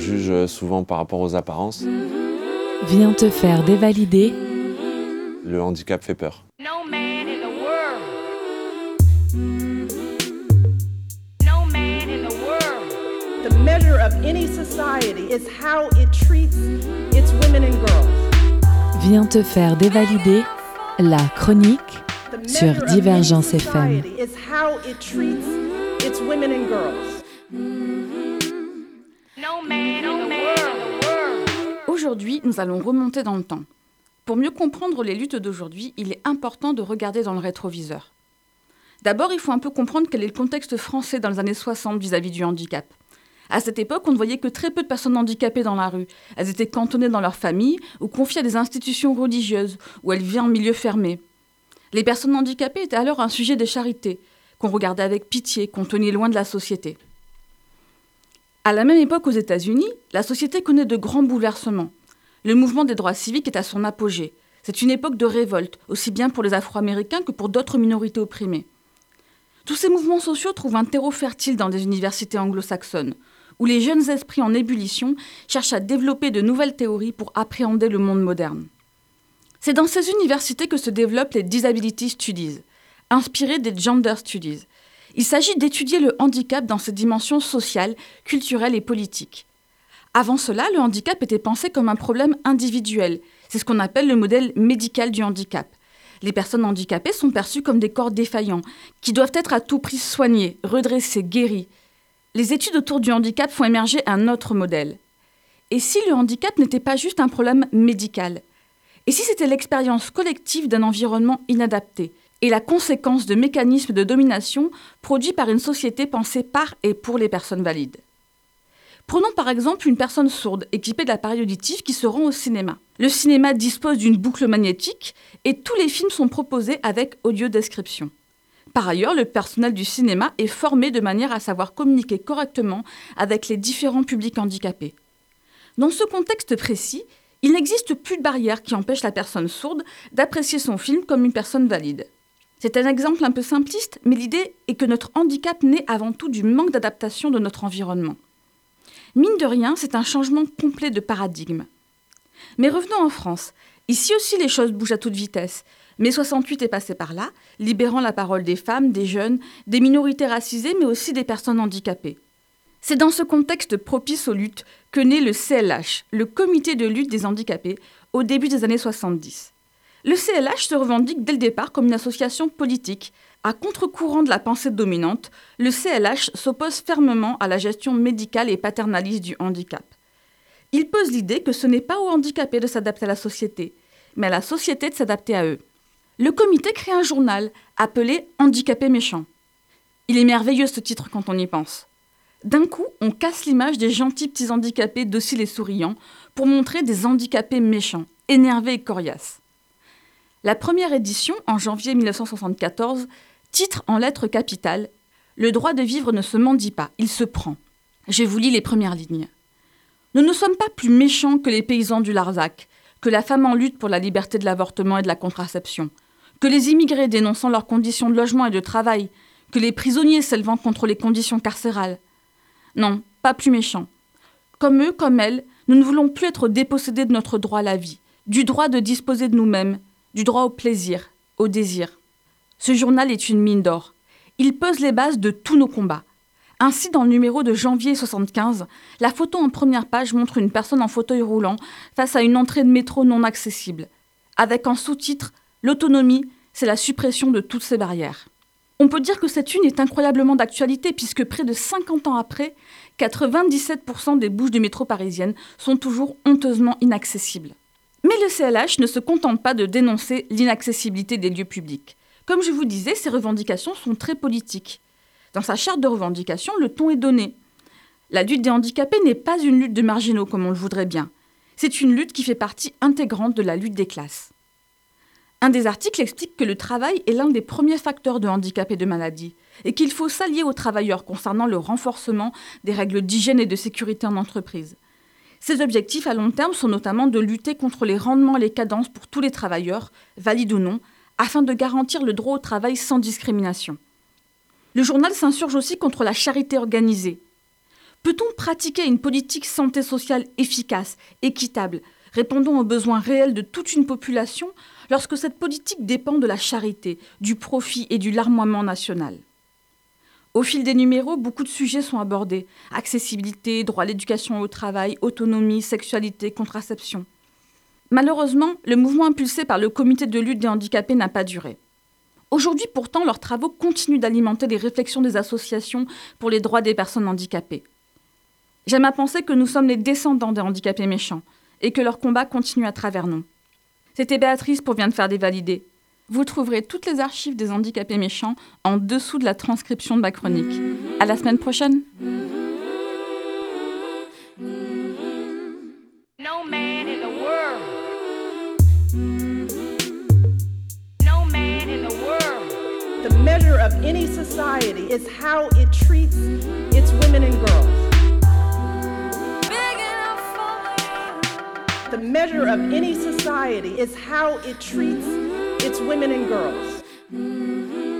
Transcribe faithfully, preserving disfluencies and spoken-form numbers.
juge souvent par rapport aux apparences. Viens te faire dévalider. Le handicap fait peur. No man in the world. No man in the world. The measure of any society is how it treats its women and girls. Viens te faire dévalider. La chronique The sur measure of any Divergence F M. society is how it treats its women and girls. No man in the world. Aujourd'hui, nous allons remonter dans le temps. Pour mieux comprendre les luttes d'aujourd'hui, il est important de regarder dans le rétroviseur. D'abord, il faut un peu comprendre quel est le contexte français dans les années soixante vis-à-vis du handicap. À cette époque, on ne voyait que très peu de personnes handicapées dans la rue. Elles étaient cantonnées dans leur famille ou confiées à des institutions religieuses où elles vivaient en milieu fermé. Les personnes handicapées étaient alors un sujet de charité, qu'on regardait avec pitié, qu'on tenait loin de la société. À la même époque aux États-Unis, la société connaît de grands bouleversements. Le mouvement des droits civiques est à son apogée. C'est une époque de révolte, aussi bien pour les Afro-Américains que pour d'autres minorités opprimées. Tous ces mouvements sociaux trouvent un terreau fertile dans des universités anglo-saxonnes, où les jeunes esprits en ébullition cherchent à développer de nouvelles théories pour appréhender le monde moderne. C'est dans ces universités que se développent les Disability Studies, inspirées des Gender Studies. Il s'agit d'étudier le handicap dans ses dimensions sociales, culturelles et politiques. Avant cela, le handicap était pensé comme un problème individuel. C'est ce qu'on appelle le modèle médical du handicap. Les personnes handicapées sont perçues comme des corps défaillants, qui doivent être à tout prix soignés, redressés, guéris. Les études autour du handicap font émerger un autre modèle. Et si le handicap n'était pas juste un problème médical ? Et si c'était l'expérience collective d'un environnement inadapté et la conséquence de mécanismes de domination produits par une société pensée par et pour les personnes valides ? Prenons par exemple une personne sourde équipée d'appareils auditifs qui se rend au cinéma. Le cinéma dispose d'une boucle magnétique et tous les films sont proposés avec audiodescription. Par ailleurs, le personnel du cinéma est formé de manière à savoir communiquer correctement avec les différents publics handicapés. Dans ce contexte précis, il n'existe plus de barrière qui empêche la personne sourde d'apprécier son film comme une personne valide. C'est un exemple un peu simpliste, mais l'idée est que notre handicap naît avant tout du manque d'adaptation de notre environnement. Mine de rien, c'est un changement complet de paradigme. Mais revenons en France. Ici aussi, les choses bougent à toute vitesse. Mai soixante-huit est passé par là, libérant la parole des femmes, des jeunes, des minorités racisées, mais aussi des personnes handicapées. C'est dans ce contexte propice aux luttes que naît le C L H, le Comité de lutte des handicapés, au début des années soixante-dix. Le C L H se revendique dès le départ comme une association politique. À contre-courant de la pensée dominante, le C L H s'oppose fermement à la gestion médicale et paternaliste du handicap. Il pose l'idée que ce n'est pas aux handicapés de s'adapter à la société, mais à la société de s'adapter à eux. Le comité crée un journal appelé « Handicapés méchants ». Il est merveilleux ce titre quand on y pense. D'un coup, on casse l'image des gentils petits handicapés dociles et souriants pour montrer des handicapés méchants, énervés et coriaces. La première édition, en janvier mille neuf cent soixante-quatorze, titre en lettres capitales « Le droit de vivre ne se mendie pas, il se prend ». Je vous lis les premières lignes. « Nous ne sommes pas plus méchants que les paysans du Larzac, que la femme en lutte pour la liberté de l'avortement et de la contraception, que les immigrés dénonçant leurs conditions de logement et de travail, que les prisonniers s'élevant contre les conditions carcérales. Non, pas plus méchants. Comme eux, comme elles, nous ne voulons plus être dépossédés de notre droit à la vie, du droit de disposer de nous-mêmes, du droit au plaisir, au désir. Ce journal est une mine d'or. Il pose les bases de tous nos combats. Ainsi, dans le numéro de janvier soixante-quinze, la photo en première page montre une personne en fauteuil roulant face à une entrée de métro non accessible, avec en sous-titre « L'autonomie, c'est la suppression de toutes ces barrières ». On peut dire que cette une est incroyablement d'actualité puisque près de cinquante ans après, quatre-vingt-dix-sept pour cent des bouches du métro parisiennes sont toujours honteusement inaccessibles. Mais le C L H ne se contente pas de dénoncer l'inaccessibilité des lieux publics. Comme je vous disais, ces revendications sont très politiques. Dans sa charte de revendication, le ton est donné. La lutte des handicapés n'est pas une lutte de marginaux comme on le voudrait bien. C'est une lutte qui fait partie intégrante de la lutte des classes. Un des articles explique que le travail est l'un des premiers facteurs de handicap et de maladie, et qu'il faut s'allier aux travailleurs concernant le renforcement des règles d'hygiène et de sécurité en entreprise. Ces objectifs à long terme sont notamment de lutter contre les rendements et les cadences pour tous les travailleurs, valides ou non, afin de garantir le droit au travail sans discrimination. Le journal s'insurge aussi contre la charité organisée. Peut-on pratiquer une politique santé sociale efficace, équitable, répondant aux besoins réels de toute une population lorsque cette politique dépend de la charité, du profit et du larmoiement national ? Au fil des numéros, beaucoup de sujets sont abordés. Accessibilité, droit à l'éducation et au travail, autonomie, sexualité, contraception. Malheureusement, le mouvement impulsé par le comité de lutte des handicapés n'a pas duré. Aujourd'hui, pourtant, leurs travaux continuent d'alimenter les réflexions des associations pour les droits des personnes handicapées. J'aime à penser que nous sommes les descendants des handicapés méchants et que leur combat continue à travers nous. C'était Béatrice pour Vient de faire dévalider. Vous trouverez toutes les archives des handicapés méchants en dessous de la transcription de ma chronique. À la semaine prochaine. No man in the world. No man in the world. The measure of any society is how it treats its women and girls. The measure of any society is how it treats its women and girls.